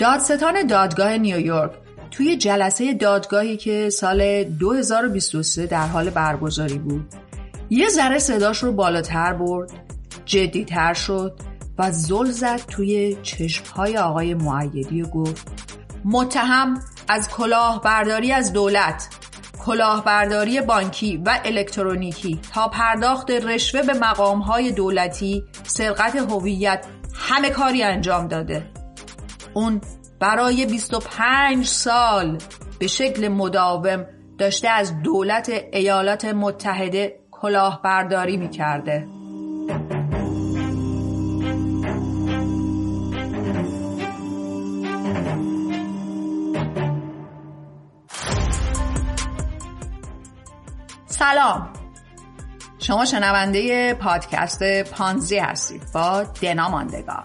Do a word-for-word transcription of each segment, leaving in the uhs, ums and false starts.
دادستان دادگاه نیویورک توی جلسه دادگاهی که سال دو هزار و بیست و سه در حال برگزاری بود یه ذره صداش رو بالاتر برد، جدی‌تر شد و زل زد توی چشم‌های آقای مؤیدی و گفت متهم از کلاهبرداری از دولت، کلاهبرداری بانکی و الکترونیکی تا پرداخت رشوه به مقام‌های دولتی، سرقت هویت، همه کاری انجام داده. اون برای بیست و پنج سال به شکل مداوم داشته از دولت ایالات متحده کلاهبرداری می‌کرده. سلام، شما شنونده پادکست پانزی هستید با دنا ماندگار.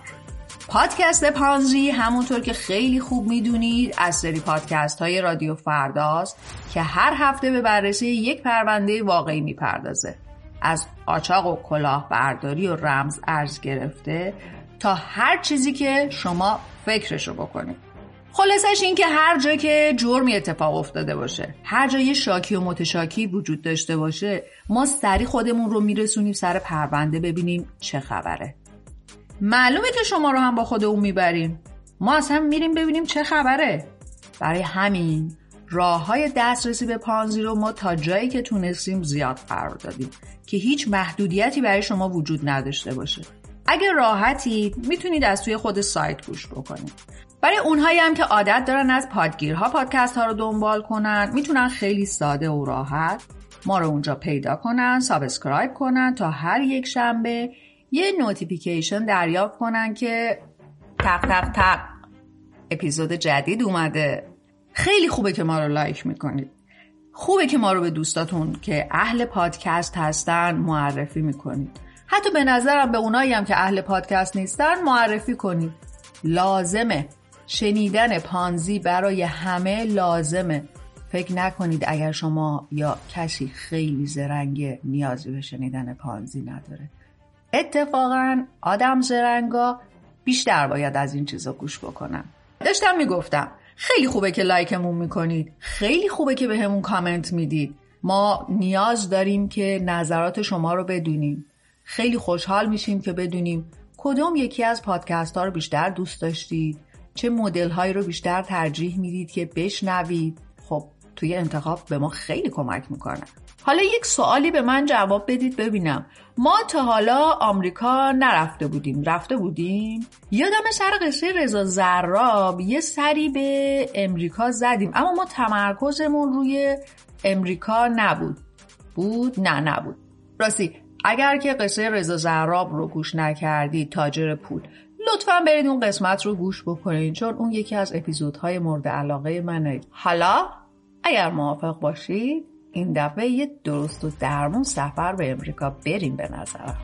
پادکست پانزی همونطور که خیلی خوب میدونید از سری پادکست های رادیو فرداست که هر هفته به بررسی یک پرونده واقعی میپردازه، از قاچاق و کلاهبرداری و رمز ارز گرفته تا هر چیزی که شما فکرشو بکنید. خلاصش این که هر جا که جرمی اتفاق افتاده باشه، هر جا یه شاکی و متشاکی وجود داشته باشه، ما سریع خودمون رو میرسونیم سر پرونده ببینیم چه خبره. معلومه که شما رو هم با خودمون میبریم، ما اصلا میریم ببینیم چه خبره. برای همین راه‌های دسترسی به پانزی رو ما تا جایی که تونستیم زیاد قرار دادیم که هیچ محدودیتی برای شما وجود نداشته باشه. اگه راحتید میتونید از توی خود سایت گوش بکنید. برای اونهایی هم که عادت دارن از پادگیرها پادکست ها رو دنبال کنن، میتونن خیلی ساده و راحت ما رو اونجا پیدا کنن، سابسکرایب کنن تا هر یک شنبه یه نوتیفیکیشن دریافت کنن که تق تق تق اپیزود جدید اومده. خیلی خوبه که ما رو لایک میکنید. خوبه که ما رو به دوستاتون که اهل پادکست هستن معرفی میکنید. حتی به نظرم به اونایی هم که اهل پادکست نیستن معرفی کنید. لازمه. شنیدن پانزی برای همه لازمه. فکر نکنید اگر شما یا کسی خیلی زرنگه نیازی به شنیدن پانزی نداره. اتفاقاً آدم زرنگا بیشتر باید از این چیزا گوش بکنن. داشتم میگفتم خیلی خوبه که لایکمون میکنید، خیلی خوبه که به همون کامنت میدید. ما نیاز داریم که نظرات شما رو بدونیم. خیلی خوشحال میشیم که بدونیم کدوم یکی از پادکست ها رو بیشتر دوست داشتید، چه مدل هایی رو بیشتر ترجیح میدید که بشنوید. خب توی انتخاب به ما خیلی کمک میکنه. حالا یک سوالی به من جواب بدید ببینم. ما تا حالا آمریکا نرفته بودیم، رفته بودیم؟ یادم سر قصه رضا زراب یه سری به امریکا زدیم، اما ما تمرکزمون روی امریکا نبود. بود؟ نه نبود. راستی اگر که قصه رضا زراب رو گوش نکردید، تاجر پول، لطفاً برید اون قسمت رو گوش بکنید، چون اون یکی از اپیزودهای مورد علاقه منه. حالا اگر موافق باشید این دفعه یه درست و درمون سفر به امریکا بریم به نظرم.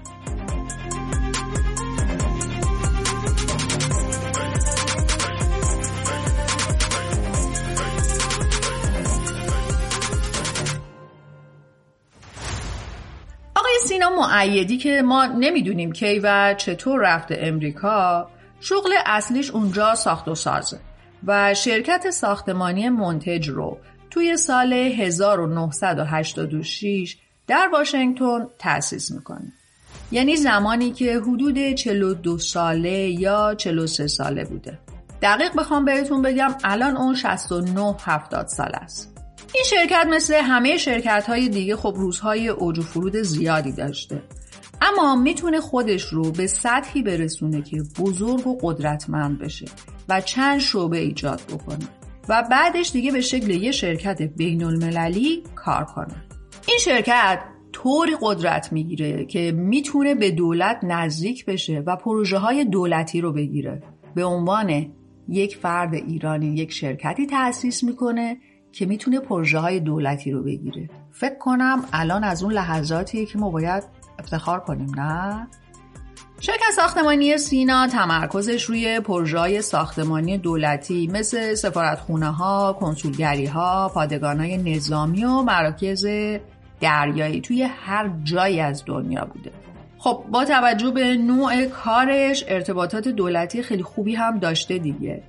سینا مؤیدی که ما نمیدونیم کی و چطور رفته امریکا، شغل اصلیش اونجا ساخت و سازه و شرکت ساختمانی مونتج رو توی سال هزار و نهصد و هشتاد و شش در واشنگتن تأسیس میکنه. یعنی زمانی که حدود چهل و دو ساله یا چهل و سه ساله بوده. دقیق بخوام بهتون بگم الان اون شصت و نه هفتاد سال است. این شرکت مثل همه شرکت‌های دیگه خب روزهای اوج و فرود زیادی داشته، اما میتونه خودش رو به سطحی برسونه که بزرگ و قدرتمند بشه و چند شعبه ایجاد بکنه و بعدش دیگه به شکل یه شرکت بین المللی کار کنه. این شرکت طوری قدرت میگیره که میتونه به دولت نزدیک بشه و پروژه های دولتی رو بگیره. به عنوان یک فرد ایرانی یک شرکتی تأسیس میکنه که میتونه پروژه های دولتی رو بگیره. فکر کنم الان از اون لحظاتیه که ما باید افتخار کنیم، نه؟ شرکت ساختمانی سینا تمرکزش روی پروژه‌های ساختمانی دولتی مثل سفارتخونه‌ها، کنسولگری‌ها، پادگان‌های نظامی و مراکز دریایی توی هر جایی از دنیا بوده. خب با توجه به نوع کارش ارتباطات دولتی خیلی خوبی هم داشته دیگه.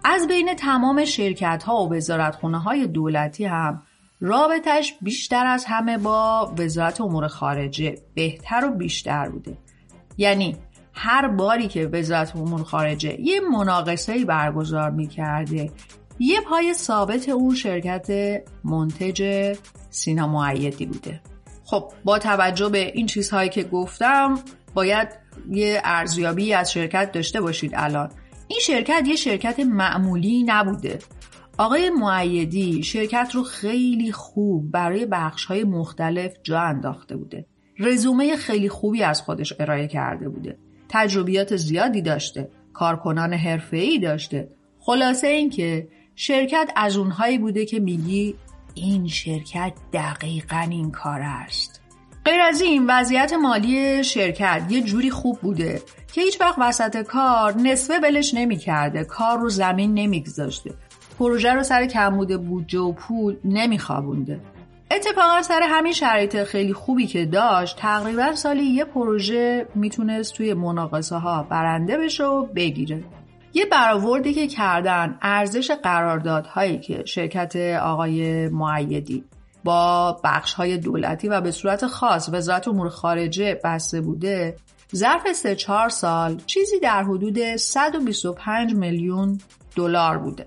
از بین تمام شرکت‌ها و وزارتخونه‌های دولتی هم رابطش بیشتر از همه با وزارت امور خارجه بهتر و بیشتر بوده. یعنی هر باری که وزارت امور خارجه یه مناقصه‌ای برگزار می‌کرده، یه پای ثابت اون شرکت منتج سینا مؤیدی بوده. خب با توجه به این چیزهایی که گفتم باید یه ارزیابی از شرکت داشته باشید. الان این شرکت یه شرکت معمولی نبوده. آقای مؤیدی شرکت رو خیلی خوب برای بخش‌های مختلف جا انداخته بوده. رزومه خیلی خوبی از خودش ارائه کرده بوده. تجربیات زیادی داشته، کارکنان حرفه‌ای داشته. خلاصه این که شرکت از اونهایی بوده که میگی این شرکت دقیقاً این کار است. غیر از این وضعیت مالی شرکت یه جوری خوب بوده که هیچ وقت وسط کار نصفه ولش نمی کرده، کار رو زمین نمی گذاشته، پروژه رو سر کمبود بودجه و پول نمی خوابونده. اتفاقا سر همین شرایط خیلی خوبی که داشت تقریبا سالی یه پروژه میتونست توی مناقصه ها برنده بشه و بگیره. یه برآوردی که کردن ارزش قراردادهایی که شرکت آقای مؤیدی با بخش‌های دولتی و به صورت خاص وزارت امور خارجه بسته بوده، ظرف سه چهار سال چیزی در حدود صد و بیست و پنج میلیون دلار بوده.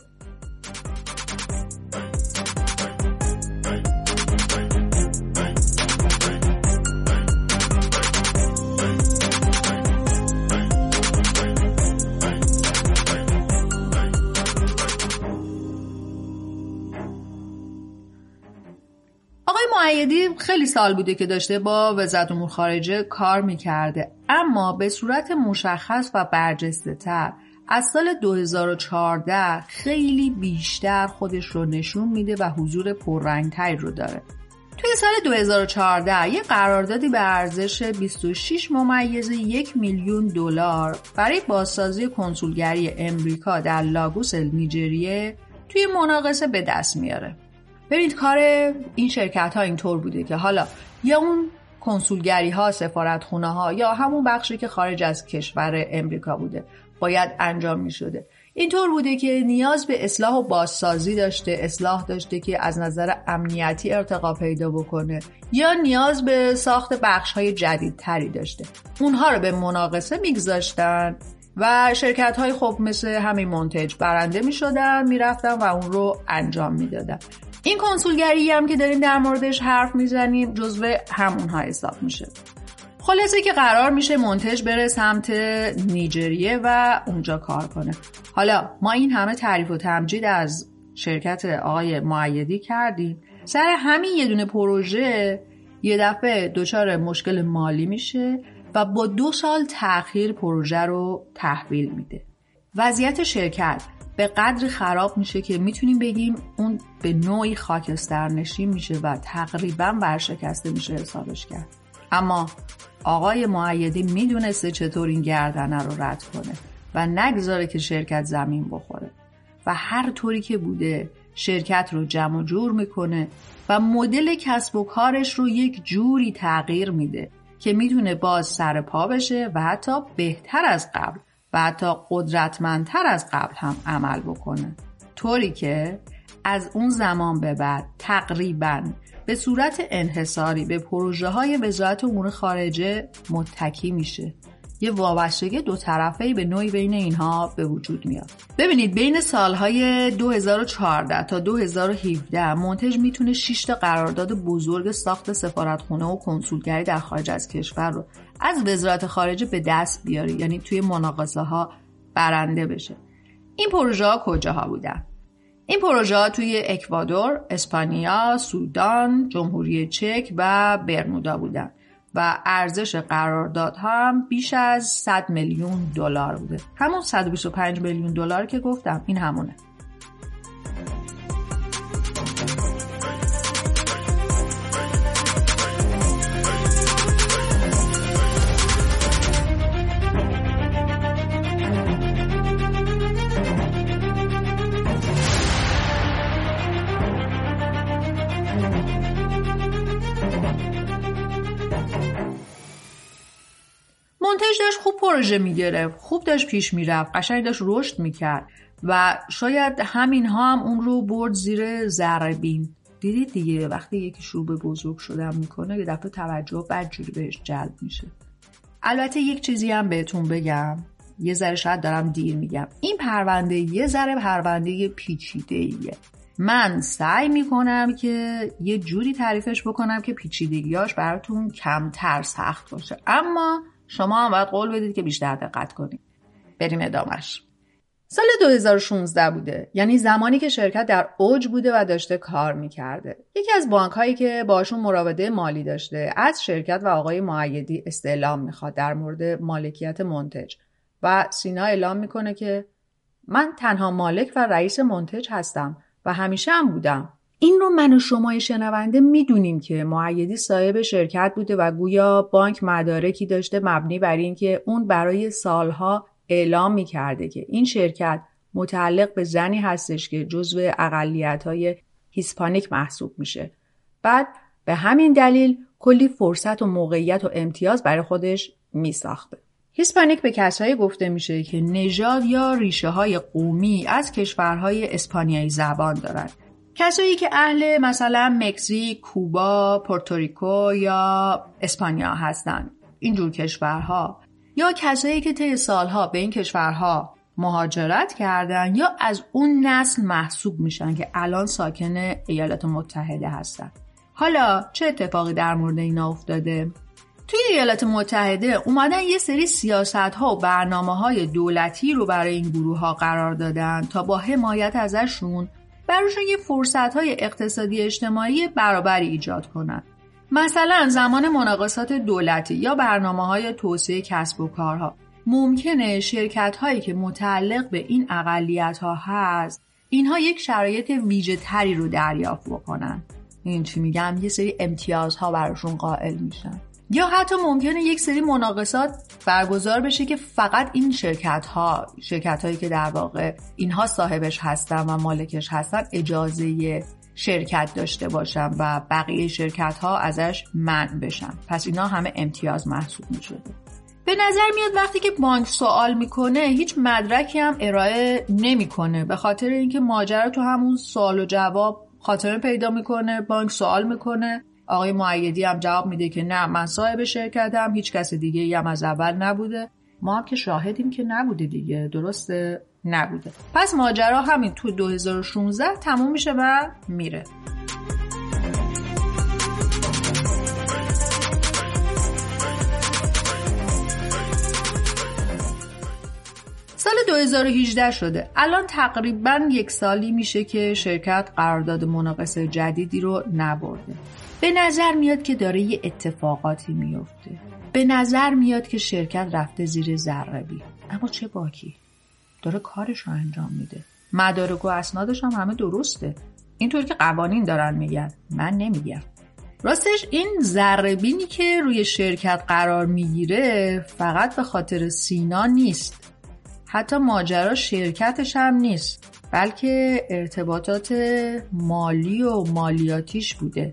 مؤیدی خیلی سال بوده که داشته با وزارت امور خارجه کار میکرده، اما به صورت مشخص و برجسته تر از سال دو هزار و چهارده خیلی بیشتر خودش رو نشون میده و حضور پررنگ‌تری رو داره. توی سال دو هزار و چهارده یه قراردادی به ارزش بیست و شش ممیز یک میلیون دلار برای بازسازی کنسولگری امریکا در لاگوس نیجریه توی مناقصه به دست میاره. ببینید کار این شرکت ها اینطور بوده که حالا یا اون کنسولگری ها، سفارتخونه ها یا همون بخشی که خارج از کشور امریکا بوده باید انجام می شده. اینطور بوده که نیاز به اصلاح و بازسازی داشته، اصلاح داشته که از نظر امنیتی ارتقا پیدا بکنه، یا نیاز به ساخت بخش های جدیدتری داشته. اونها رو به مناقصه میگذاشتن و شرکت های خب مثل همین منتج برنده می شدن، می رفتن و اون رو انجام می دادن. این کنسولگری هم که داریم در موردش حرف میزنیم جزو همونها حساب میشه. خلاصه که قرار میشه منتج بره سمت نیجریه و اونجا کار کنه. حالا ما این همه تعریف و تمجید از شرکت آقای مؤیدی کردیم، سر همین یه دونه پروژه یه دفعه دچار مشکل مالی میشه و با دو سال تأخیر پروژه رو تحویل میده. وضعیت شرکت به قدری خراب میشه که میتونیم بگیم اون به نوعی خاکسترنشین میشه و تقریبا ورشکسته میشه حسابش کرد. اما آقای مؤیدی میدونسته چطور این گردنه رو رد کنه و نگذاره که شرکت زمین بخوره و هر طوری که بوده شرکت رو جمع و جور میکنه و مدل کسب و کارش رو یک جوری تغییر میده که میتونه باز سر پا بشه و حتی بهتر از قبل و حتی قدرتمندتر از قبل هم عمل بکنه، طوری که از اون زمان به بعد تقریباً به صورت انحصاری به پروژه های وزارت امور خارجه متکی میشه. یه وابستگی دو طرفه‌ای به نوعی بین اینها به وجود میاد. ببینید بین سالهای دو هزار و چهارده تا دو هزار و هفده منتج میتونه شش تا قرارداد بزرگ ساخت سفارتخونه و کنسولگری در خارج از کشور رو از وزارت خارجه به دست بیاره، یعنی توی مناقصه ها برنده بشه. این پروژه ها کجاها بودن؟ این پروژه ها توی اکوادور، اسپانیا، سودان، جمهوری چک و برمودا بودن و ارزش قرارداد هم بیش از صد میلیون دلار بوده. همون صد و بیست و پنج میلیون دلار که گفتم این همونه. منتج داشت خوب پروژه میگرفت، خوب داشت پیش میرفت، قشنگ داشت رشد میکرد و شاید همین ها هم اون رو برد زیر ذره‌بین. دیدید دیگه وقتی یکی شروع به بزرگ شدن میکنه یه دفعه توجه بدجوری بهش جلب میشه. البته یک چیزی هم بهتون بگم، یه ذره شاید دارم دیر میگم، این پرونده یه ذره پرونده پیچیده‌ایه. من سعی میکنم که یه جوری تعریفش بکنم که پیچیدگیاش براتون کمتر سخت باشه، اما شما هم باید قول بدید که بیشتر دقت کنید. بریم ادامش. سال دو هزار و شانزده بوده، یعنی زمانی که شرکت در اوج بوده و داشته کار میکرده. یکی از بانک هایی که باشون مراوده مالی داشته از شرکت و آقای مؤیدی استعلام میخواد در مورد مالکیت منتج و سینا اعلام میکنه که من تنها مالک و رئیس منتج هستم و همیشه هم بودم. این رو من و شما شنونده میدونیم که مؤیدی صاحب شرکت بوده و گویا بانک مدارکی داشته مبنی بر این که اون برای سالها اعلام میکرده که این شرکت متعلق به زنی هستش که جزو اقلیت‌های هیسپانیک محسوب میشه. بعد به همین دلیل کلی فرصت و موقعیت و امتیاز برای خودش میساخته. هیسپانیک به کسایی گفته میشه که نژاد یا ریشه های قومی از کشورهای اسپانیایی زبان دارن. کسایی که اهل مثلا مکزیک، کوبا، پورتوریکو یا اسپانیا هستن. اینجور کشورها. یا کسایی که طی سالها به این کشورها مهاجرت کردن یا از اون نسل محسوب میشن که الان ساکن ایالات متحده هستن. حالا چه اتفاقی در مورد اینا افتاده؟ توی ایالات متحده اومدن یه سری سیاست‌ها و برنامه‌های دولتی رو برای این گروه‌ها قرار دادن تا با حمایت ازشون براشون یه فرصت‌های اقتصادی اجتماعی برابری ایجاد کنن. مثلا زمان مناقصات دولتی یا برنامه‌های توسعه کسب و کارها ممکنه شرکت‌هایی که متعلق به این اقلیت‌ها هست اینها یک شرایط ویژه‌تری رو دریافت بکنن. این چی میگم؟ یه سری امتیازها براشون قائل میشن. یا حتی ممکنه یک سری مناقصات برگزار بشه که فقط این شرکت‌ها شرکت‌هایی که در واقع اینها صاحبش هستن و مالکش هستن اجازه شرکت داشته باشن و بقیه شرکت‌ها ازش منع بشن. پس اینا همه امتیاز محسوب می‌شده. به نظر میاد وقتی که بانک سوال میکنه هیچ مدرکی هم ارائه نمیکنه، به خاطر اینکه ماجرا تو همون سوال و جواب خاتمه پیدا میکنه. بانک سوال میکنه، آقای مؤیدی هم جواب میده که نه من صاحب شرکتم، هیچ کس دیگه ای هم از اول نبوده. ما هم که شاهدیم که نبوده دیگه، درسته؟ نبوده. پس ماجرا همین تو دو هزار و شانزده تموم میشه و میره. سال دو هزار و هجده شده. الان تقریباً یک سالی میشه که شرکت قرارداد مناقصه جدیدی رو نبرده. به نظر میاد که داره یه اتفاقاتی میفته. به نظر میاد که شرکت رفته زیر ذره‌بین. اما چه باکی؟ داره کارش رو انجام میده. مدارک و اسنادش هم همه درسته. اینطور که قوانین دارن میگن. من نمیگم. راستش این ذره‌بینی که روی شرکت قرار میگیره فقط به خاطر سینا نیست. حتی ماجرا شرکتش هم نیست، بلکه ارتباطات مالی و مالیاتیش بوده.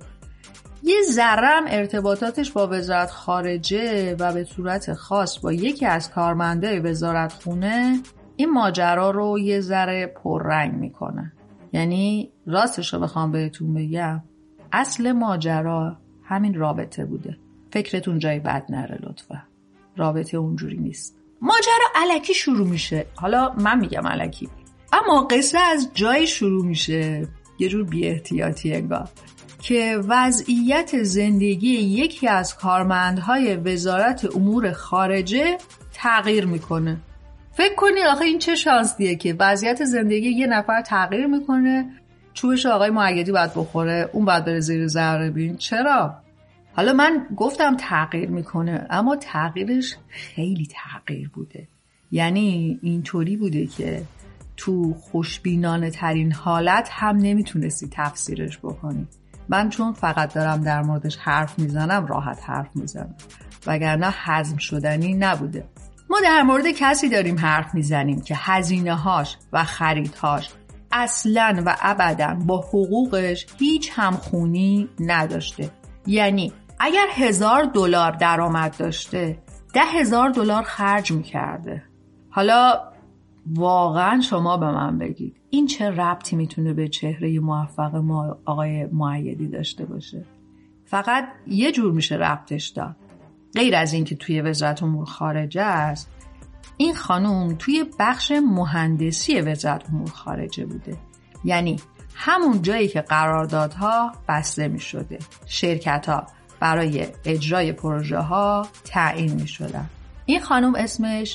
یه ذره هم ارتباطاتش با وزارت خارجه و به صورت خاص با یکی از کارمندای وزارت خونه این ماجرا رو یه ذره پررنگ میکنه. یعنی راستش رو بخوام بهتون بگم اصل ماجرا همین رابطه بوده. فکرتون جای بد نره لطفا. رابطه اونجوری نیست. ماجرا الکی شروع میشه. حالا من میگم الکی، اما قصه از جایی شروع میشه یه جور بی احتیاطی انگار که وضعیت زندگی یکی از کارمندهای وزارت امور خارجه تغییر میکنه. فکر کنید آخه این چه شانسیه که وضعیت زندگی یه نفر تغییر میکنه، چوبش آقای مؤیدی باید بخوره، اون باید بره زیر ذره‌بین. چرا؟ حالا من گفتم تغییر میکنه، اما تغییرش خیلی تغییر بوده. یعنی اینطوری بوده که تو خوشبینانه ترین حالت هم نمیتونستی تفسیرش بکنی. من چون فقط دارم در موردش حرف میزنم راحت حرف میزنم، وگرنه هضم شدنی نبوده. ما در مورد کسی داریم حرف میزنیم که هزینه هاش و خریدهاش اصلاً و ابداً با حقوقش هیچ همخونی نداشته. یعنی اگر هزار دلار درآمد داشته، ده هزار دلار خرج میکرده. حالا واقعا شما به من بگید این چه ربطی میتونه به چهره موفق ما آقای مؤیدی داشته باشه؟ فقط یه جور میشه ربطش داد. غیر از این که توی وزارت امور خارجه است، این خانوم توی بخش مهندسی وزارت امور خارجه بوده. یعنی همون جایی که قراردادها بسته می شده، شرکت ها برای اجرای پروژه ها تعیین می شدن. این خانوم اسمش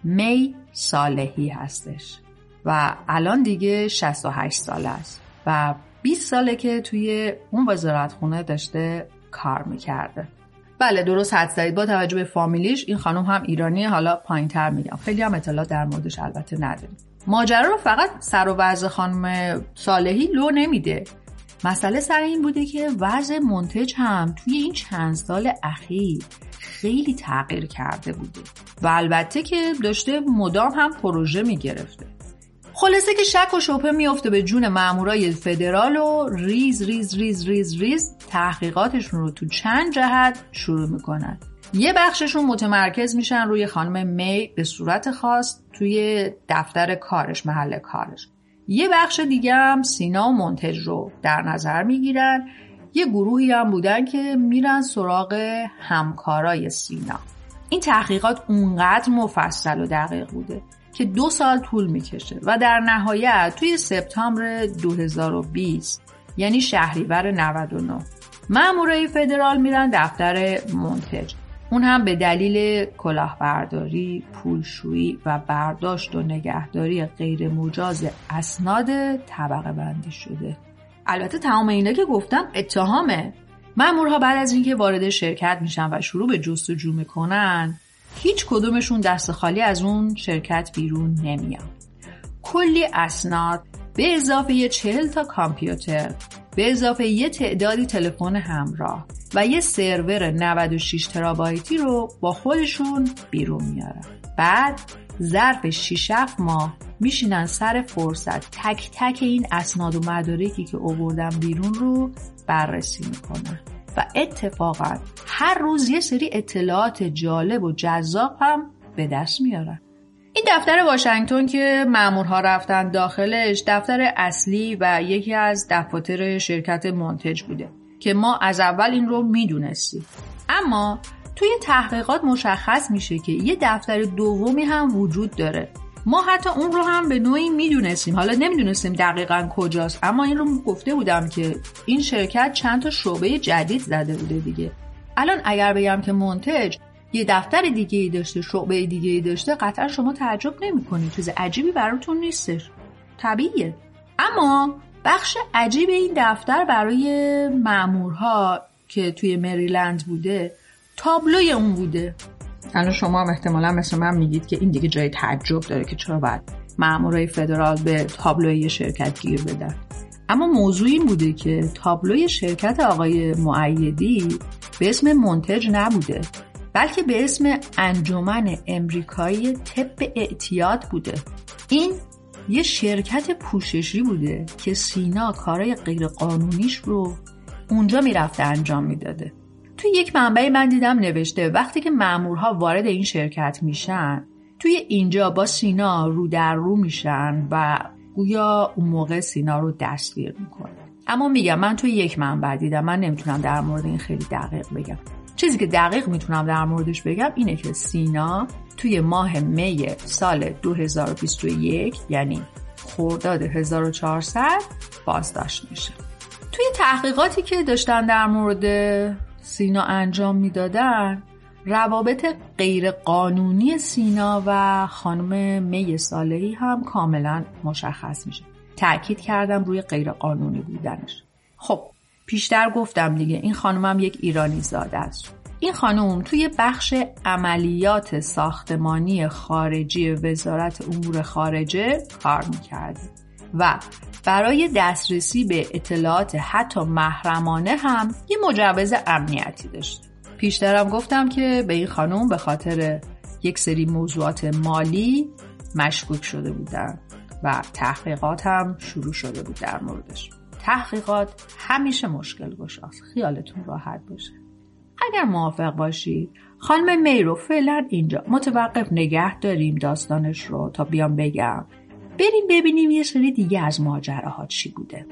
می صالحی هستش و الان دیگه شصت و هشت ساله است و بیست ساله که توی اون وزارتخونه داشته کار میکرده. بله درست حد زدید. با توجه به فامیلیش این خانم هم ایرانیه. حالا پایین تر میگم، خیلی هم اطلاع در موردش البته نداریم. ماجرا رو فقط سر و وضع خانم صالحی لو نمیده. مسئله سر این بوده که وضع منتج هم توی این چند سال اخیر خیلی تغییر کرده بوده و البته که داشته مدام هم پروژه میگرفته. خلاصه که شک و شبهه میفته به جون مامورای فدرال و ریز ریز ریز ریز ریز تحقیقاتشون رو تو چند جهت شروع میکنن. یه بخششون متمرکز میشن روی خانم می به صورت خاص توی دفتر کارش، محل کارش. یه بخش دیگه هم سینا و منتج رو در نظر میگیرن. یه گروهی هم بودن که میرن سراغ همکارای سینا. این تحقیقات اونقدر مفصل و دقیق بوده که دو سال طول میکشه و در نهایت توی سپتامبر دو هزار و بیست یعنی شهریور نود و نه مامورای فدرال میرن دفتر منتج. اون هم به دلیل کلاهبرداری، پولشویی و برداشت و نگهداری غیر مجاز اسناد طبقه بندی شده. البته تمام اینا که گفتم اتهامه. مامورها بعد از اینکه وارد شرکت میشن و شروع به جستجو میکنن، هیچ کدومشون دست خالی از اون شرکت بیرون نمیان. کلی اسناد به اضافه یه چهل تا کامپیوتر، به اضافه یه تعدادی تلفن همراه و یه سرور نود و شش ترابایتی رو با خودشون بیرون میارن. بعد ظرف شش هفت ماه میشینن سر فرصت تک تک این اسناد و مدارکی که آوردن بیرون رو بررسی میکنن و اتفاقا هر روز یه سری اطلاعات جالب و جذاب هم به دست میارن. این دفتر واشنگتن که مامورها رفتن داخلش دفتر اصلی و یکی از دفاتر شرکت منتج بوده که ما از اول این رو میدونستیم. اما توی این تحقیقات مشخص میشه که یه دفتر دومی هم وجود داره. ما حتی اون رو هم به نوعی میدونستیم، حالا نمیدونستیم دقیقاً کجاست، اما این رو گفته بودم که این شرکت چند تا شعبه جدید زده بوده دیگه. الان اگر بگم که منتج یه دفتر دیگه ای داشته، شعبه دیگه ای داشته، قطعا شما تعجب نمی‌کنید. چیز عجیبی براتون نیستش، طبیعیه. اما بخش عجیب این دفتر برای مامورها که توی مریلند بوده تابلوی اون بوده. الان شما هم احتمالا مثل من میگید که این دیگه جای تعجب داره که چرا باید مامورای فدرال به تابلوی شرکت گیر بدن. اما موضوع این بوده که تابلوی شرکت آقای مؤیدی به اسم منتج نبوده، بلکه به اسم انجمن امریکایی طب اعتیاد بوده. این یه شرکت پوششی بوده که سینا کارهای غیر قانونیش رو اونجا میرفته انجام میداده. توی یک منبع من دیدم نوشته وقتی که مامورها وارد این شرکت میشن، توی اینجا با سینا رو در رو میشن و گویا اون موقع سینا رو دستگیر میکنه. اما میگم من توی یک منبع دیدم، من نمیتونم در مورد این خیلی دقیق بگم. چیزی که دقیق میتونم در موردش بگم اینه که سینا توی ماه می سال دو هزار و بیست و یک یعنی خرداد هزار و چهارصد بازداشت میشه. توی تحقیقاتی که داشتن در مورد سینا انجام میدادن، روابط غیر قانونی سینا و خانم می صالحی هم کاملا مشخص میشه. تأکید کردم روی غیر قانونی بودنش. خب پیشتر گفتم دیگه این خانمم یک ایرانی زاده است. این خانم توی بخش عملیات ساختمانی خارجی وزارت امور خارجه کار میکرده و برای دسترسی به اطلاعات حتی محرمانه هم یه مجوز امنیتی داشته. پیشترم گفتم که به این خانم به خاطر یک سری موضوعات مالی مشکوک شده بودن و تحقیقات هم شروع شده بود در موردش. تحقیقات همیشه مشکل گشاست، خیالتون راحت باشه. اگر موافق باشید خانم می رو فعلا اینجا متوقف نگه داریم داستانش رو تا بیام بگم، بریم ببینیم یه سری دیگه از ماجراها چی بوده.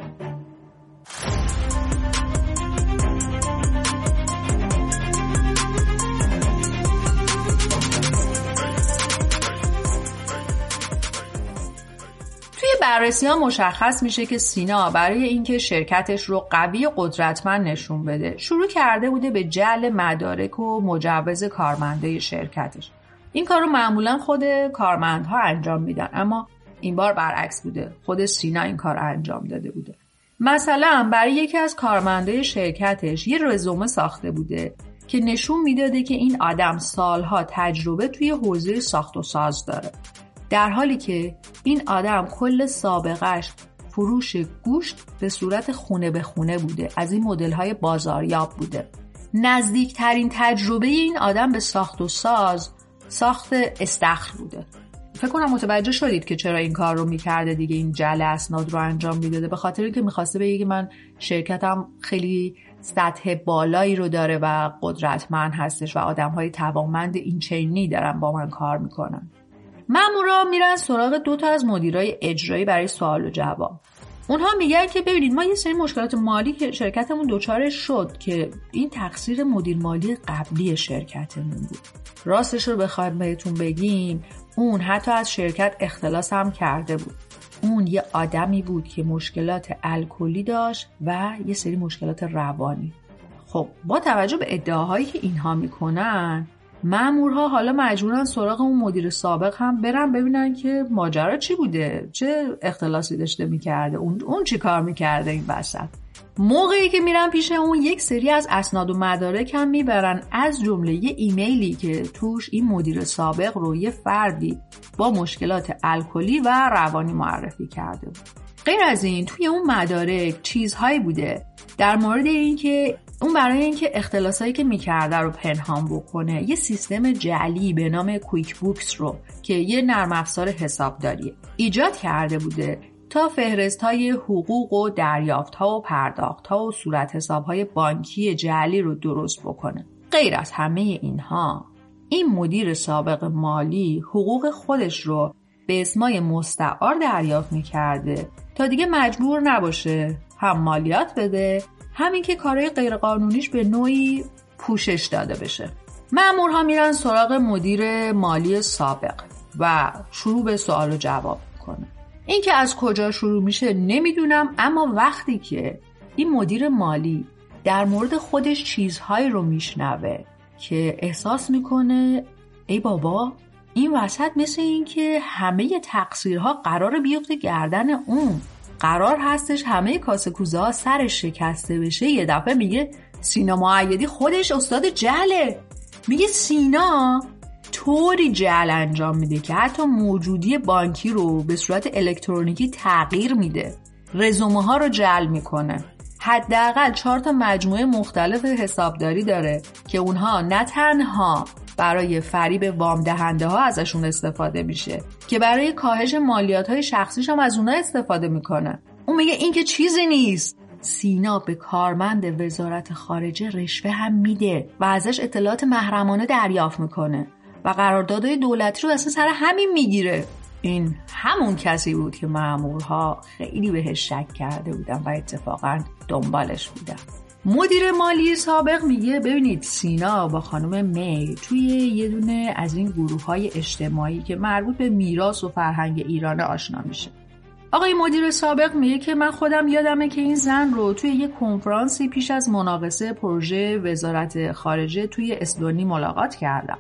بررسی ها مشخص میشه که سینا برای اینکه شرکتش رو قوی و قدرتمند نشون بده شروع کرده بوده به جعل مدارک و مجوز کارمنده شرکتش. این کار رو معمولا خود کارمندها انجام میدن، اما این بار برعکس بوده، خود سینا این کار رو انجام داده بوده. مثلا برای یکی از کارمنده شرکتش یه رزومه ساخته بوده که نشون میداده که این آدم سالها تجربه توی حوزه ساخت و ساز داره، در حالی که این آدم کل سابقهش فروش گوشت به صورت خونه به خونه بوده، از این مدل‌های بازاریاب بوده. نزدیکترین تجربه این آدم به ساخت و ساز ساخت استخر بوده. فکر کنم متوجه شدید که چرا این کار رو میکرده دیگه، این جعل اسناد رو انجام میداده، به خاطر اینکه میخواسته بگه که من شرکتم خیلی سطح بالایی رو داره و قدرتمند هستش و آدم‌های توانمند این چنینی دارن با من کار میکنن. مامورا میرن سراغ دو تا از مدیرای اجرایی برای سوال و جواب. اونها میگن که ببینید ما یه سری مشکلات مالی که شرکتمون دچارش شد که این تقصیر مدیر مالی قبلی شرکتمون بود. راستش رو بخوایم بهتون بگیم اون حتی از شرکت اختلاس هم کرده بود. اون یه آدمی بود که مشکلات الکلی داشت و یه سری مشکلات روانی. خب با توجه به ادعاهایی که اینها میکنن مامورها حالا مجبورن سراغ اون مدیر سابق هم برن ببینن که ماجرا چی بوده، چه اختلاسی داشته میکرده، اون اون چی کار میکرده این وسط. موقعی که میرن پیش اون یک سری از اسناد و مدارک هم میبرن، از جمله یه ایمیلی که توش این مدیر سابق رو یه فردی با مشکلات الکلی و روانی معرفی کرده بود. غیر از این توی اون مدارک چیزهایی بوده در مورد این که اون برای اینکه اختلاسایی که میکرده رو پنهان بکنه یه سیستم جعلی به نام کویک بوکس رو که یه نرم افزار حسابداریه ایجاد کرده بوده تا فهرست‌های حقوق و دریافت‌ها و پرداخت‌ها و صورت حساب‌های بانکی جعلی رو درست بکنه. غیر از همه اینها این مدیر سابق مالی حقوق خودش رو به اسمای مستعار دریافت میکرده تا دیگه مجبور نباشه هم مالیات بده، همین که کارهای غیرقانونیش به نوعی پوشش داده بشه. مامورها میرن سراغ مدیر مالی سابق و شروع به سوال و جواب میکنه. این که از کجا شروع میشه نمیدونم، اما وقتی که این مدیر مالی در مورد خودش چیزهایی رو میشنوه که احساس میکنه ای بابا این وسط مثل این که همه تقصیرها قراره بیفته گردن اون، قرار هستش همه کاسه کوزه ها سرش شکسته بشه. یه دفعه میگه سینا مؤیدی خودش استاد جعله. میگه سینا طوری جعل انجام میده که حتی موجودی بانکی رو به صورت الکترونیکی تغییر میده، رزومه ها رو جعل میکنه. حداقل چهار تا مجموعه مختلف حسابداری داره که اونها نه تنها برای فریب وام دهنده ها ازشون استفاده میشه که برای کاهش مالیات های شخصیش هم از اونها استفاده میکنه. اون میگه این که چیزی نیست. سینا به کارمند وزارت خارجه رشوه هم میده و ازش اطلاعات محرمانه دریافت میکنه و قراردادهای دولتی رو اصلا سر همین میگیره. این همون کسی بود که مامورها خیلی بهش شک کرده بودن و اتفاقا دنبالش بودن. مدیر مالی سابق میگه ببینید سینا با خانم می توی یه دونه از این گروه‌های اجتماعی که مربوط به میراث و فرهنگ ایران آشنا میشه. آقای مدیر سابق میگه که من خودم یادمه که این زن رو توی یه کنفرانسی پیش از مناقصه پروژه وزارت خارجه توی اسلونی ملاقات کردم.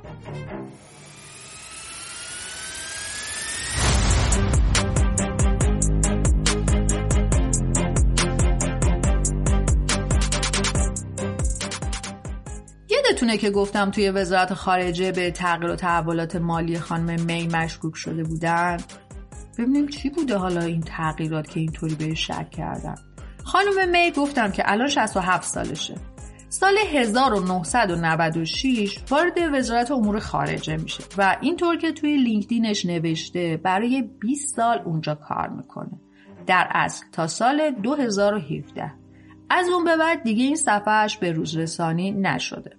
یادتونه که گفتم توی وزارت خارجه به تغییر و تحولات مالی خانم می مشکوک شده بودن؟ ببینیم چی بوده حالا این تغییرات که اینطوری بهش شک کردن. خانم می گفتم که الان شصت و هفت سالشه. سال هزار و نهصد و نود و شش وارد وزارت امور خارجه میشه و اینطور که توی لینکدینش نوشته برای بیست سال اونجا کار میکنه. در اصل تا سال دو هزار و هفده. از اون به بعد دیگه این صفحهش به روزرسانی نشده.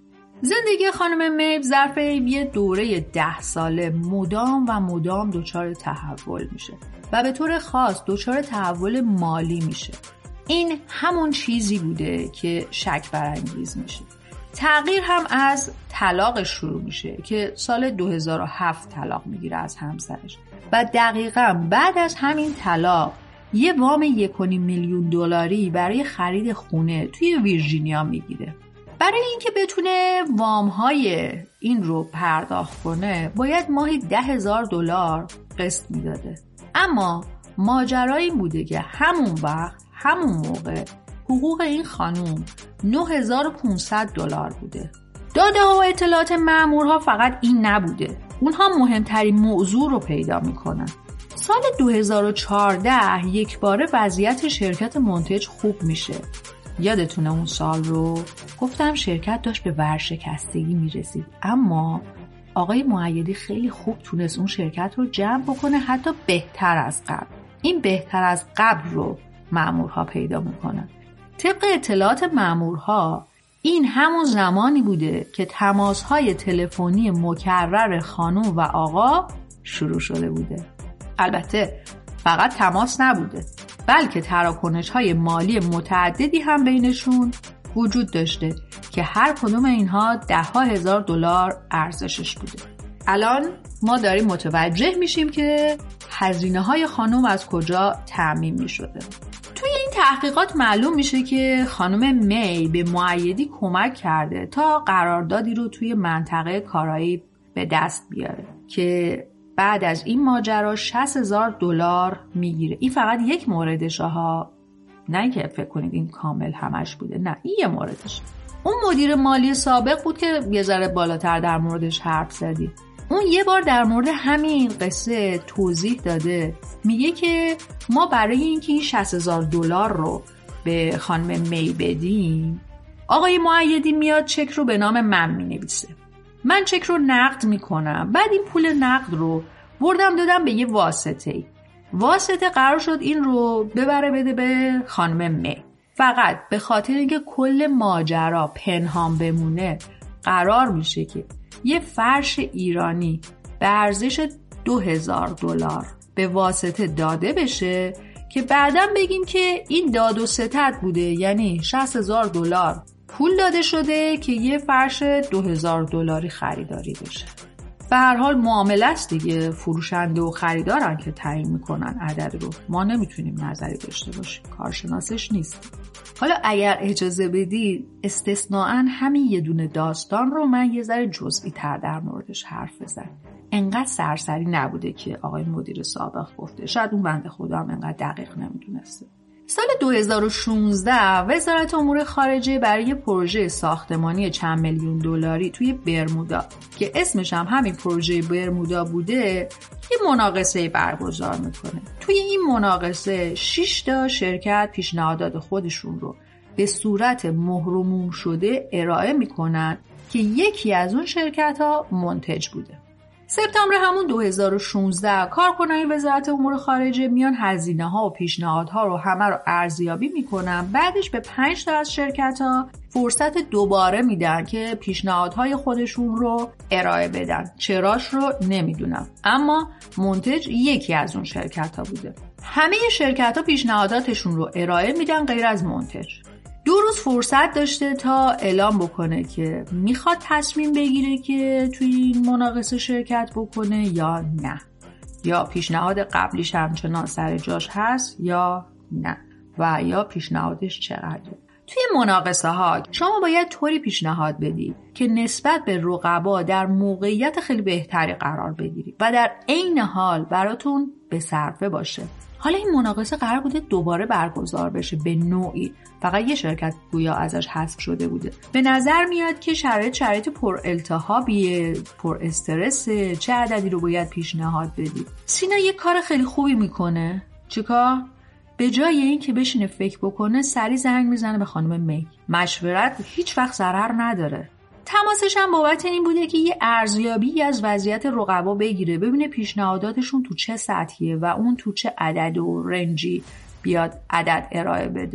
زندگی خانم میب ظرف یه دوره ده ساله مدام و مدام دچار تحول میشه و به طور خاص دچار تحول مالی میشه. این همون چیزی بوده که شک برانگیز میشه. تغییر هم از طلاق شروع میشه که سال دو هزار و هفت طلاق میگیره از همسرش و دقیقاً بعد از همین طلاق یه وام یک و نیم میلیون دلاری برای خرید خونه توی ویرجینیا میگیره. برای اینکه بتونه وام‌های این رو پرداخت کنه باید ماهی ده هزار دلار قسط میداده. اما ماجرا این بوده که همون وقت همون موقع حقوق این خانوم نه هزار و پانصد دلار بوده. داده ها و اطلاعات مأمورها فقط این نبوده. اونها مهمترین موضوع رو پیدا میکنن. سال دو هزار و چهارده یک باره وضعیت شرکت منتج خوب میشه. یادتونه اون سال رو؟ گفتم شرکت داشت به ورشکستگی میرسید، اما آقای مؤیدی خیلی خوب تونست اون شرکت رو جمع بکنه، حتی بهتر از قبل. این بهتر از قبل رو مأمورها پیدا میکنن. طبق اطلاعات مأمورها این همون زمانی بوده که تماس‌های تلفنی مکرر خانم و آقا شروع شده بوده. البته فقط تماس نبوده، بلکه تراکنش‌های مالی متعددی هم بینشون وجود داشته که هر کدوم اینها ده ها هزار دلار ارزشش بوده. الان ما داریم متوجه میشیم که هزینه‌های خانم از کجا تأمین می‌شده. توی این تحقیقات معلوم میشه که خانم می به مؤیدی کمک کرده تا قراردادی رو توی منطقه کارایی به دست بیاره که بعد از این ماجرا شصت هزار دلار میگیره. این فقط یک موردشه ها، نه که فکر کنید این کامل همش بوده، نه این یه موردش. اون مدیر مالی سابق بود که یه ذره بالاتر در موردش حرف زدی. اون یه بار در مورد همین قصه توضیح داده، میگه که ما برای اینکه این شصت هزار دلار رو به خانم می بدیم، آقای مؤیدی میاد چک رو به نام من مینویسه. من چک رو نقد میکنم، بعد این پول نقد رو بردم دادم به یه واسطه‌ای. واسطه قرار شد این رو ببره بده به خانم می. فقط به خاطر اینکه کل ماجرا پنهان بمونه قرار میشه که یه فرش ایرانی به ارزش دو هزار دلار به واسطه داده بشه که بعداً بگیم که این داد و ستد بوده، یعنی شصت هزار دلار پول داده شده که یه فرش دو هزار دلاری خریداری بشه. به هر حال معامله است دیگه، فروشنده و خریدارن که تعیین میکنن عدد رو، ما نمیتونیم نظری داشته باشیم، کارشناسش نیست. حالا اگر اجازه بدید استثناءً همین یه دونه داستان رو من یه ذره جزئی تر در موردش حرف بزنم. انقدر سرسری نبوده که آقای مدیر سابق گفته، شاید اون بنده خدا هم انقدر دقیق نمیدونسته. سال دو هزار و شانزده وزارت امور خارجه برای پروژه ساختمانی چند میلیون دلاری توی برمودا که اسمش هم همین پروژه برمودا بوده یه مناقصه برگزار میکنه. توی این مناقصه شش تا شرکت پیشنهادات خودشون رو به صورت مهر و موم شده ارائه میکنن که یکی از اون شرکت ها منتج بوده. سپتامبر همون دو هزار و شانزده کارکنان وزارت امور خارجه میان هزینه ها و پیشنهادها رو همه رو ارزیابی میکنن. بعدش به پنج تا از شرکت ها فرصت دوباره میدن که پیشنهادهای خودشون رو ارائه بدن. چراش رو نمیدونم، اما منتج یکی از اون شرکت ها بوده. همه شرکت ها پیشنهاداتشون رو ارائه میدن غیر از منتج. دو روز فرصت داشته تا اعلام بکنه که میخواد تصمیم بگیره که توی این مناقصه شرکت بکنه یا نه، یا پیشنهاد قبلیش همچنان سر جاش هست یا نه، و یا پیشنهادش چقدره. توی مناقصه ها شما باید طوری پیشنهاد بدی که نسبت به رقبا در موقعیت خیلی بهتری قرار بگیری و در عین حال براتون به صرفه باشه. حالا این مناقصه قرار بوده دوباره برگزار بشه به نوعی، فقط یه شرکت گویا ازش حذف شده بوده. به نظر میاد که شرایط شرایط پر التهابیه، پر استرسه، چه عددی رو باید پیشنهاد بدی. سینا یه کار خیلی خوبی میکنه. چیکار؟ به جای این که بشینه فکر بکنه سری زنگ میزنه به خانم می. مشورت هیچ وقت ضرر نداره. تماسش هم بابت این بوده که یه ارزیابی از وضعیت رقبا بگیره، ببینه پیشنهاداتشون تو چه سطحیه و اون تو چه عدد و رنجی بیاد عدد ارائه بده.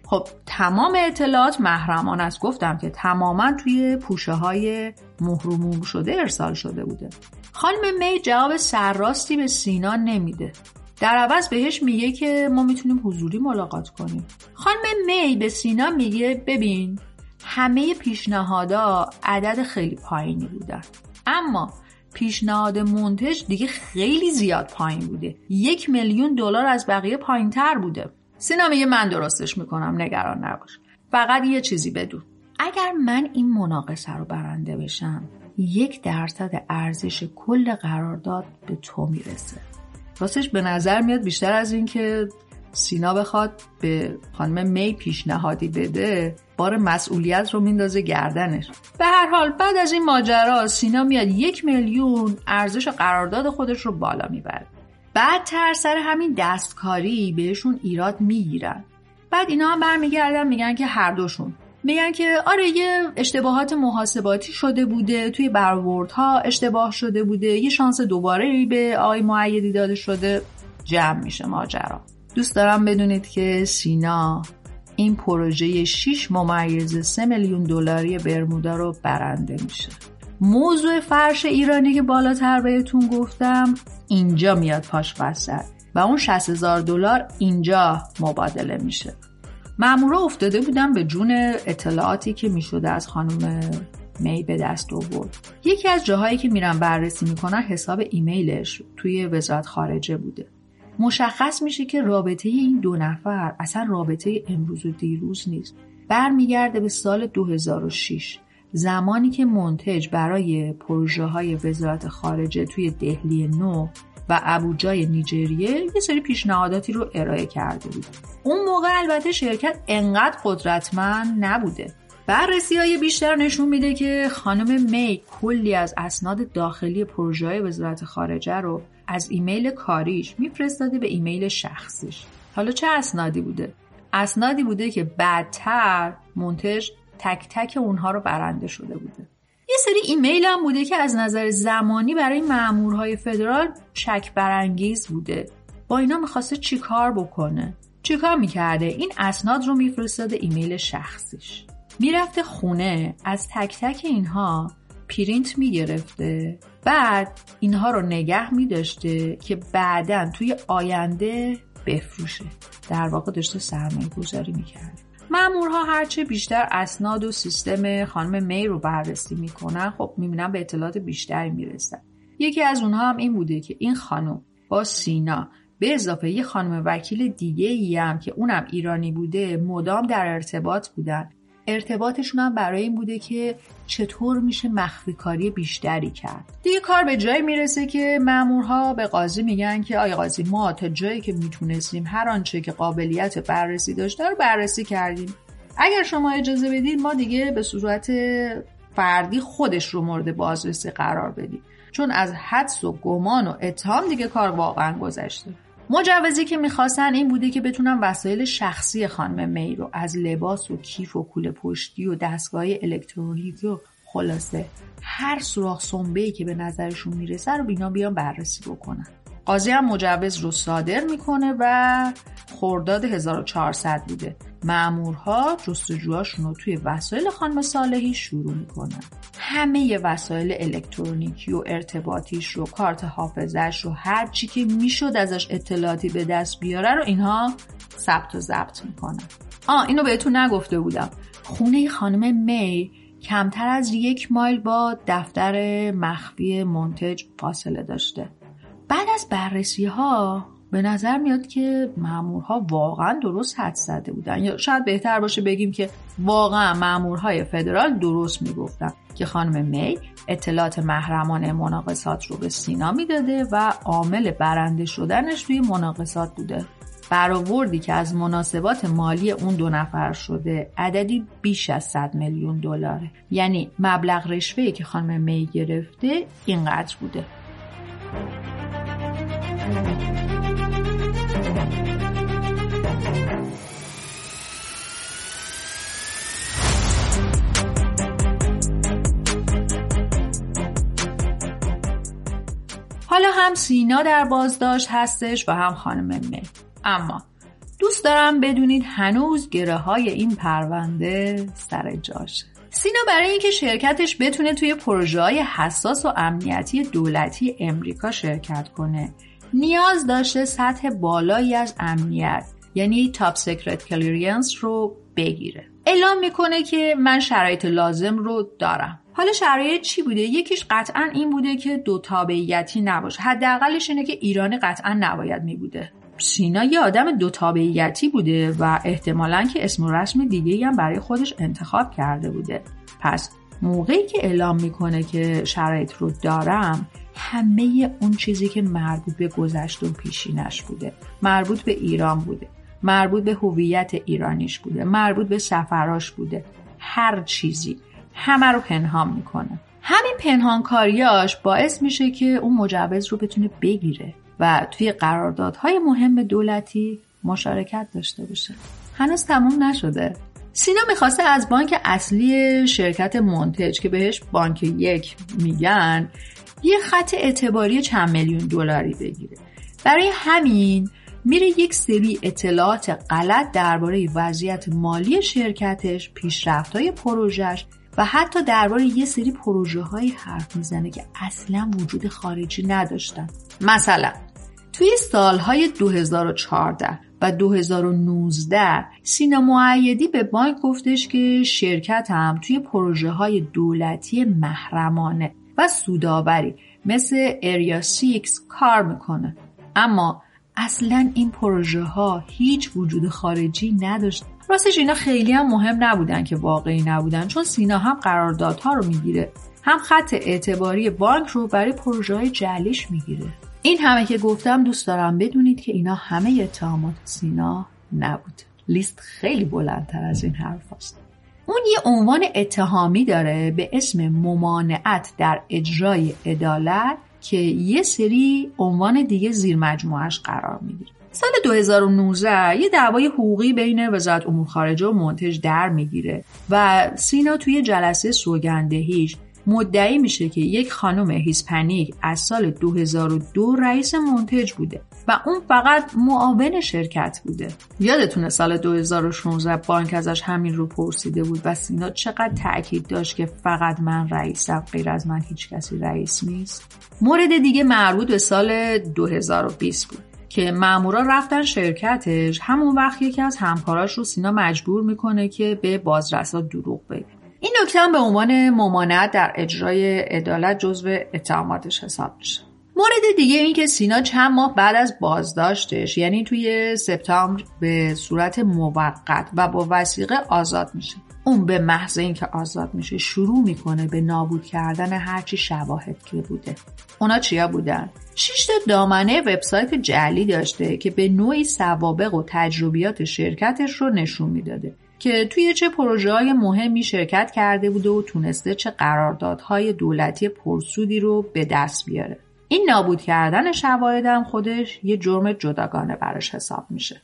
خب تمام اطلاعات محرمانه است. گفتم که تماما توی پوشه های مهر شده ارسال شده بوده. خانم می جواب سرراستی به سینا نمیده. در عوض بهش میگه که ما میتونیم حضوری ملاقات کنیم. خانم می به سینا میگه ببین همه پیشنهادها عدد خیلی پایینی بودن، اما پیشنهاد منتج دیگه خیلی زیاد پایین بوده. یک میلیون دلار از بقیه پایین تر بوده. سینا میگه من درستش میکنم، نگران نباش. فقط یه چیزی بدون، اگر من این مناقصه رو برنده بشم یک درصد ارزش کل قرارداد به تو میرسه. راستش به نظر میاد بیشتر از این که سینا بخواد به خانم می پیشنهادی بده، بار مسئولیت رو میندازه گردنش. به هر حال بعد از این ماجرا سینا میاد یک میلیون ارزش قرارداد خودش رو بالا میبره. بعد تر سر همین دستکاری بهشون ایراد میگیرن. بعد اینا هم برمیگردن میگن که هر دوشون میگن که آره یه اشتباهات محاسباتی شده بوده، توی برآوردها اشتباه شده بوده، یه شانس دوباره به آقای مؤیدی داده شده. جمع میشه ماجرا. دوست دارم بدونید که سینا این پروژه شش ممیز سه میلیون دلاری برمودا رو برنده میشه. موضوع فرش ایرانی که بالاتر بهتون گفتم اینجا میاد پاش وسط و اون شصت هزار دلار اینجا مبادله میشه. مامورا افتاده بودن به جون اطلاعاتی که میشده از خانم می به دست آورد. یکی از جاهایی که میرن بررسی میکنن حساب ایمیلش توی وزارت خارجه بوده. مشخص میشه که رابطه این دو نفر اصلا رابطه امروز و دیروز نیست. برمیگرده به سال دو هزار و شش، زمانی که منتج برای پروژه های وزارت خارجه توی دهلی نو و ابوجای نیجریه یه سری پیشنهاداتی رو ارائه کرده بود. اون موقع البته شرکت انقدر قدرتمند نبوده. بررسی‌های بیشتر نشون میده که خانم می کلی از اسناد داخلی پروژه‌های وزارت خارجه رو از ایمیل کاریش میفرستاده به ایمیل شخصیش. حالا چه اسنادی بوده؟ اسنادی بوده که بعدتر منتج تک تک اونها رو برنده شده بوده. یه سری ایمیل هم بوده که از نظر زمانی برای مامورهای فدرال شک برانگیز بوده. با اینا میخواسته چی کار بکنه؟ چی کار میکرده؟ این اسناد رو میفرستاده ایمیل شخصیش. میرفته خونه از تک تک اینها پرینت میگرفته، بعد اینها رو نگه میداشته که بعداً توی آینده بفروشه. در واقع داشته سرمایه گذاری میکرد. مامورها هرچه بیشتر اسناد و سیستم خانم می رو بررسی میکنن، خب میبینن به اطلاعات بیشتری میرسن. یکی از اونها هم این بوده که این خانم با سینا به اضافه یه خانم وکیل دیگه ای هم که اونم ایرانی بوده مدام در ارتباط بودن. ارتباطشون هم برای این بوده که چطور میشه مخفی کاری بیشتری کرد. دیگه کار به جایی میرسه که مامورها به قاضی میگن که آقای قاضی ما تا جایی که میتونستیم هر آنچه که قابلیت بررسی داشته رو بررسی کردیم. اگر شما اجازه بدید ما دیگه به صورت فردی خودش رو مورد بازرسی قرار بدیم، چون از حدس و گمان و اتهام دیگه کار واقعا گذشته. مجوزی که میخواستن این بوده که بتونن وسایل شخصی خانم می رو از لباس و کیف و کوله پشتی و دستگاه الکترونیکی و خلاصه هر سوراخ سنبه‌ای که به نظرشون میرسه رو بینا بیان بررسی بکنن. قاضی هم مجوز رو صادر میکنه و خرداد هزار و چهارصد بوده. مامورها جستجوهاشون رو توی وسایل خانم صالحی شروع میکنن. همه وسایل الکترونیکی و ارتباطیش رو، کارت حافظش رو، هر چی که میشد ازش اطلاعاتی به دست بیاره رو اینها ثبت و ضبط میکنن. آه اینو بهتون نگفته بودم. خونه خانم می کمتر از یک مایل با دفتر مخفی منتج فاصله داشته. بعد از بررسی ها به نظر میاد که مامورها واقعا درست حدس زده بودن، یا شاید بهتر باشه بگیم که واقعا مامورهای فدرال درست میگفتن که خانم می اطلاعات محرمانه مناقصات رو به سینا میداده و عامل برنده شدنش توی مناقصات بوده. برآوردی که از مناسبات مالی اون دو نفر شده عددی بیش از صد میلیون دلاره. یعنی مبلغ رشوه‌ای که خانم می گرفته اینقدر بوده. حالا هم سینا در بازداشت هستش و هم خانم می. اما دوست دارم بدونید هنوز گره های این پرونده سر جاشه. سینا برای اینکه شرکتش بتونه توی پروژه‌های حساس و امنیتی دولتی امریکا شرکت کنه نیاز داشته سطح بالایی از امنیت یعنی تاپ سیکرت کلیرنس رو بگیره. اعلام میکنه که من شرایط لازم رو دارم. حالا شرایط چی بوده؟ یکیش قطعاً این بوده که دو تابعیتی نباشه. حداقلش اینه که ایرانی قطعاً نباید میبوده. سینا یه آدم دو تابعیتی بوده و احتمالاً که اسم و رسم دیگه‌ای هم برای خودش انتخاب کرده بوده. پس موقعی که اعلام میکنه که شرایط رو دارم، همه اون چیزی که مربوط به گذشته و پیشینش بوده، مربوط به ایران بوده، مربوط به هویت ایرانیش بوده، مربوط به سفراش بوده، هر چیزی همه رو پنهان میکنه. همین پنهانکاریاش باعث میشه که اون مجوز رو بتونه بگیره و توی قراردادهای مهم دولتی مشارکت داشته باشه. هنوز تموم نشده. سینا میخواسته از بانک اصلی شرکت منتج که بهش بانک یک میگن یه خط اعتباری چند میلیون دلاری بگیره. برای همین میره یک سری اطلاعات غلط درباره وضعیت مالی شرکتش، پیشرفت‌های پروژهش و حتی درباره یه سری پروژه‌های حرف میزنه که اصلا وجود خارجی نداشتن. مثلا توی سالهای دو هزار و چهارده و دو هزار و نوزده سینا مؤیدی به بانک گفتش که شرکتم توی پروژه‌های دولتی محرمانه و سودآوری مثل اریا شش کار میکنه، اما اصلا این پروژه ها هیچ وجود خارجی نداشت. راستش اینا خیلی هم مهم نبودن که واقعی نبودن، چون سینا هم قراردادها رو میگیره هم خط اعتباری بانک رو برای پروژه های جعلیش میگیره. این همه که گفتم دوست دارم بدونید که اینا همه اتهامات سینا نبود. لیست خیلی بلندتر از این حرف هست. اون یه عنوان اتهامی داره به اسم ممانعت در اجرای عدالت که یه سری عنوان دیگه زیر مجموعش قرار میگیره. سال دو هزار و نوزده یه دعوای حقوقی بین وزارت امور خارجه و منتج در میگیره و سینا توی جلسه سوگندهیش مدعی میشه که یک خانم هیسپانیک از سال دو هزار و دو رئیس منتج بوده و اون فقط معاون شرکت بوده. یادتونه سال دو هزار و شانزده بانک ازش همین رو پرسیده بود و سینا چقدر تأکید داشت که فقط من رئیسم، غیر از من هیچ کسی رئیس نیست. مورد دیگه مربوط به سال دو هزار و بیست بود که مامورا رفتن شرکتش. همون وقت یکی از همکاراش رو سینا مجبور میکنه که به بازرسا دروغ بگه. این نکته هم به عنوان ممانعت در اجرای عدالت جزو اتهاماتش حساب میشه. مورد دیگه این که سینا چند ماه بعد از بازداشتش یعنی توی سپتامبر به صورت موقت و با وثیقه آزاد میشه. اون به محض اینکه آزاد میشه شروع میکنه به نابود کردن هرچی شواهد که بوده. اونا چیا بودن؟ شش تا دامنه وبسایت جعلی داشته که به نوعی سوابق و تجربیات شرکتش رو نشون میداده که توی چه پروژه‌های مهمی شرکت کرده بوده و تونسته چه قراردادهای دولتی پرسودی رو به دست بیاره. این نابود کردن شواهد هم خودش یه جرم جداگانه براش حساب میشه.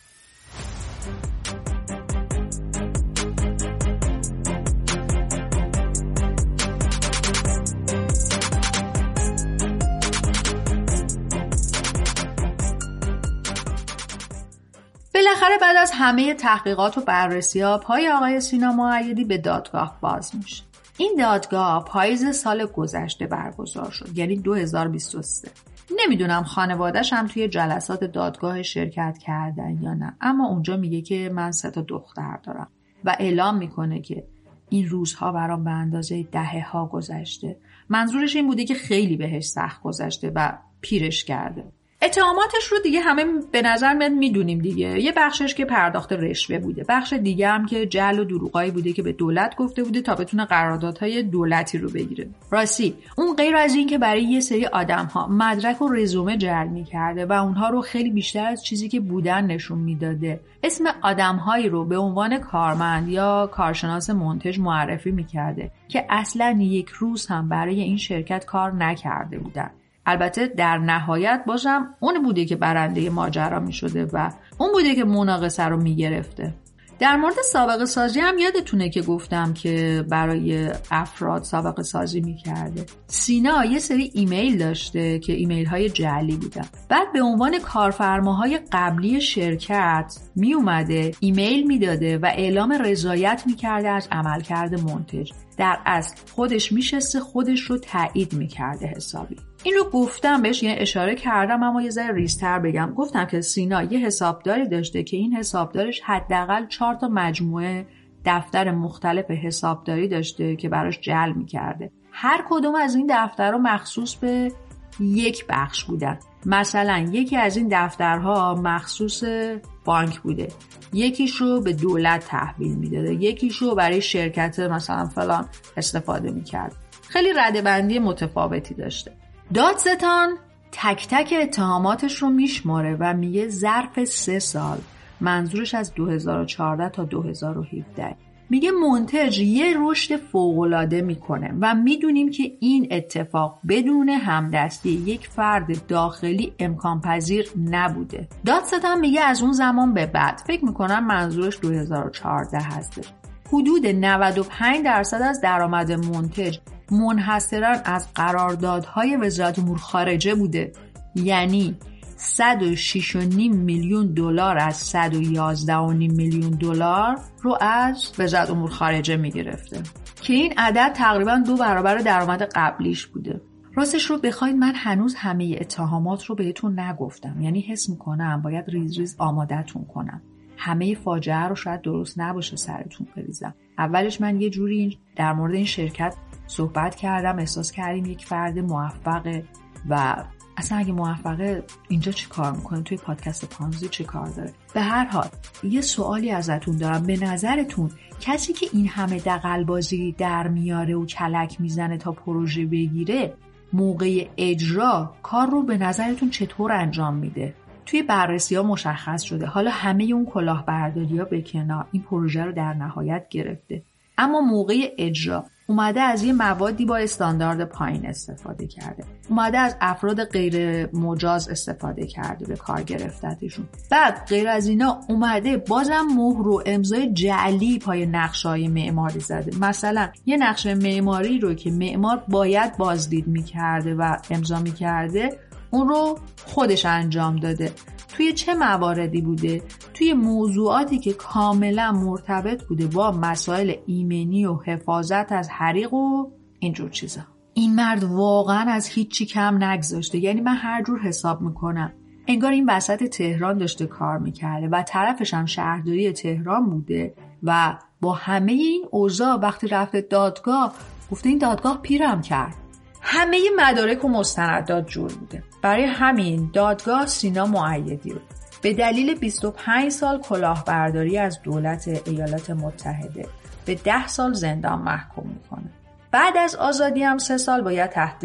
بالاخره بعد از همه تحقیقات و بررسی‌ها پای آقای سینا مؤیدی به دادگاه باز میشه. این دادگاه پاییز سال گذشته برگزار شد، یعنی دو هزار و بیست و سه. نمیدونم خانواده‌ش هم توی جلسات دادگاه شرکت کردن یا نه، اما اونجا میگه که من سه تا دختر دارم و اعلام میکنه که این روزها برام به اندازه دهه‌ها گذشته. منظورش این بوده که خیلی بهش سخت گذشته و پیرش کرده. اتهاماتش رو دیگه همه به نظر میاد میدونیم دیگه. یه بخشش که پرداخت رشوه بوده، بخش دیگه هم که جعل و دروغایی بوده که به دولت گفته بوده تا بتونه قراردادهای دولتی رو بگیره. راستی اون غیر از این که برای یه سری آدم‌ها مدرک و رزومه جعل می‌کرده و اونها رو خیلی بیشتر از چیزی که بودن نشون میداده، اسم آدم‌هایی رو به عنوان کارمند یا کارشناس منتج معرفی می‌کرده که اصلاً یک روز هم برای این شرکت کار نکرده بودن. البته در نهایت بازم اون بوده که برنده ماجرا می شده و اون بوده که مناقصه رو می گرفته. در مورد سابقه سازی هم یادتونه که گفتم که برای افراد سابقه سازی میکرده. سینا یه سری ایمیل داشته که ایمیل های جعلی بودن. بعد به عنوان کارفرماهای قبلی شرکت می اومده ایمیل میداده و اعلام رضایت میکرده از عملکرد منتج. در اصل خودش میشسته خودش رو تایید میکرده حسابی. این رو گفتم بهش، یعنی اشاره کردم، اما یه ذره ریزتر بگم. گفتم که سینا یه حسابداری داشته که این حسابدارش حداقل چهار تا مجموعه دفتر مختلف حسابداری داشته که براش جعل میکرده. هر کدوم از این دفترها مخصوص به یک بخش بودن. مثلا یکی از این دفترها مخصوص بانک بوده، یکیشو به دولت تحویل میداده، یکیشو برای شرکت مثلا فلان استفاده میکرد. خیلی ردبندی متفاوتی داشته. دادستان تک تک اتهاماتش رو میشماره و میگه ظرف سه سال، منظورش از دو هزار و چهارده تا دو هزار و هفده، میگه منتج یه رشد فوق‌العاده میکنه و میدونیم که این اتفاق بدون همدستی یک فرد داخلی امکان پذیر نبوده. دادستان میگه از اون زمان به بعد، فکر میکنم منظورش دو هزار و چهارده هستش، حدود نود و پنج درصد از درآمد منتج منحصراً از قراردادهای وزارت امور خارجه بوده. یعنی صد و شش و نیم میلیون دلار از صد و یازده و نیم میلیون دلار رو از وزارت امور خارجه میگرفته که این عدد تقریباً دو برابر درآمد قبلیش بوده. راستش رو بخواید من هنوز همه اتهامات رو بهتون نگفتم، یعنی حس میکنم باید ریز ریز آمادتون کنم. همه فاجعه رو شاید درست نباشه سرتون بریزم. اولش من یه جوری در مورد این شرکت صحبت کردم، احساس کردیم یک فرد موفقه و اصلا اگه موفقه اینجا چی کار میکنه، توی پادکست پانزی چی کار داره. به هر حال یه سوالی ازتون دارم، به نظرتون کسی که این همه دغل‌بازی در میاره و کلک میزنه تا پروژه بگیره، موقع اجرا کار رو به نظرتون چطور انجام میده؟ توی بررسی ها مشخص شده حالا همه اون کلاهبرداری ها به کنار، این پروژه رو در نهایت گرفته، اما موقع اجرا اومده از یه موادی با استاندارد پایین استفاده کرده، اومده از افراد غیر مجاز استفاده کرده به کار گرفتتشون. بعد غیر از اینا اومده بازم مهر و امضای جعلی پای نقشه‌های معماری زده. مثلا یه نقشه معماری رو که معمار باید بازدید میکرده و امضا میکرده، اون رو خودش انجام داده. توی چه مواردی بوده؟ توی موضوعاتی که کاملا مرتبط بوده با مسائل ایمنی و حفاظت از حریق و اینجور چیزا. این مرد واقعا از هیچی کم نگذاشته. یعنی من هر جور حساب میکنم انگار این وسط تهران داشته کار میکرده و طرفش هم شهرداری تهران بوده و با همه این اوضاع وقتی رفته دادگاه گفته این دادگاه پیرم کرد. همه مدارک و مستندات جور بوده. برای همین دادگاه سینا مؤیدی رو به دلیل بیست و پنج سال کلاهبرداری از دولت ایالات متحده به ده سال زندان محکوم میکنه. بعد از آزادی هم سه سال باید تحت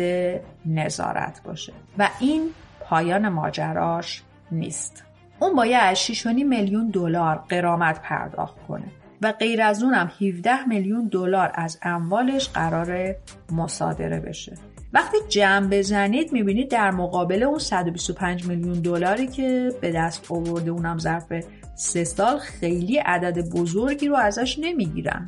نظارت باشه و این پایان ماجراش نیست. اون باید شش و نیم میلیون دلار غرامت پرداخت کنه و غیر از اونم هفده میلیون دلار از اموالش قراره مصادره بشه. وقتی جمع بزنید میبینید در مقابل اون صد و بیست و پنج میلیون دلاری که به دست آورده، اونم ظرف سه سال، خیلی عدد بزرگی رو ازش نمیگیرن.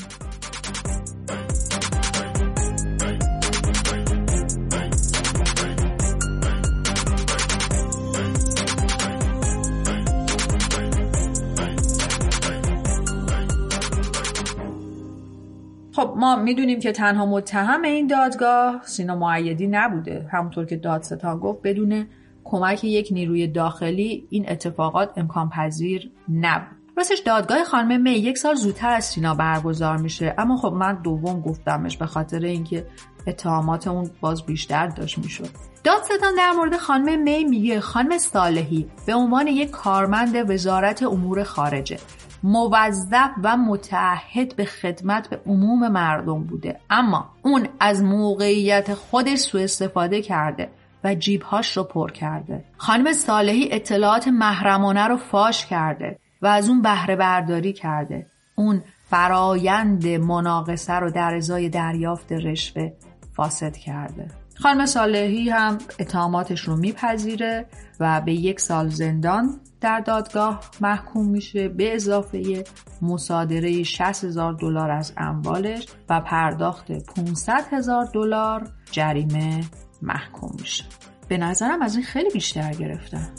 خب ما میدونیم که تنها متهم این دادگاه سینا مؤیدی نبوده. همونطور که دادستان گفت بدون کمک یک نیروی داخلی این اتفاقات امکان پذیر نبود. راستش دادگاه خانم می یک سال زودتر از سینا برگزار میشه، اما خب من دوم گفتمش به خاطر اینکه اتهامات اون باز بیشتر داشت میشد. دادستان در مورد خانم می میگه خانم صالحی به عنوان یک کارمند وزارت امور خارجه موظف و متعهد به خدمت به عموم مردم بوده، اما اون از موقعیت خودش سوء استفاده کرده و جیبهاش رو پر کرده. خانم صالحی اطلاعات محرمانه رو فاش کرده و از اون بهره برداری کرده. اون فرایند مناقصه رو در ازای دریافت رشوه فاسد کرده. خانم صالحی هم اتهاماتش رو میپذیره و به یک سال زندان در دادگاه محکوم میشه به اضافه مصادره شصت هزار دلار از اموالش و پرداخت پانصد هزار دلار جریمه محکوم میشه. به نظرم از این خیلی بیشتر گرفتن.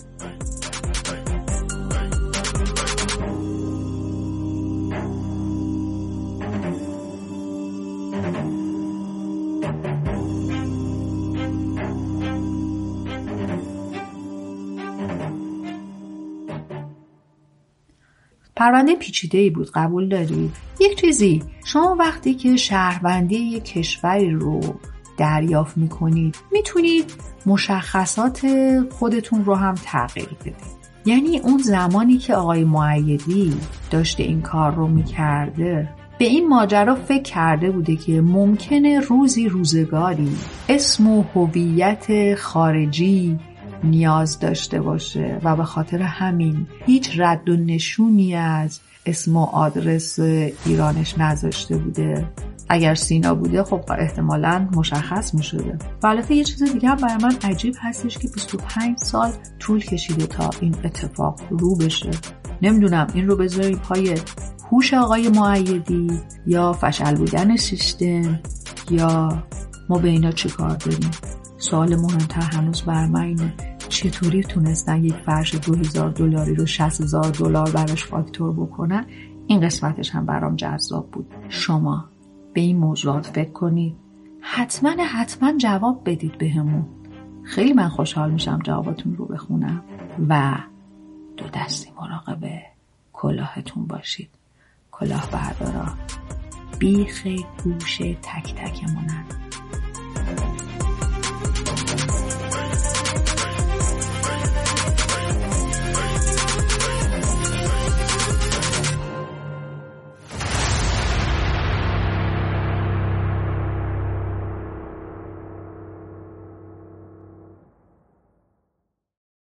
پرونده پیچیده‌ای بود، قبول دارید؟ یک چیزی، شما وقتی که شهروندی یک کشوری رو دریافت میکنید میتونید مشخصات خودتون رو هم تغییر بدید. یعنی اون زمانی که آقای مؤیدی داشته این کار رو میکرده به این ماجرا فکر کرده بوده که ممکنه روزی روزگاری اسم و هویت خارجی نیاز داشته باشه و به خاطر همین هیچ رد و نشونی از اسم و آدرس ایرانش نذاشته بوده. اگر سینا بوده خب احتمالاً مشخص می شده. و البته یه چیز دیگه هم برای من عجیب هستش که بیست و پنج سال طول کشیده تا این اتفاق رو بشه. نمیدونم این رو بذاریم پای هوش آقای مؤیدی یا فشل بودن سیستم یا ما به اینا چه کار داریم. سوال مهمتر هنوز بر من اینه چطوری تونستن یک فرش دو هزار دلاری رو شصت هزار دلار براش فاکتور بکنن. این قسمتش هم برام جذاب بود. شما به این موضوعات فکر کنید، حتما حتما جواب بدید بهمون. خیلی من خوشحال میشم جواباتون رو بخونم و دو دستی مراقب کلاهتون باشید. کلاه بردارا بیخ گوش تک تکمونن.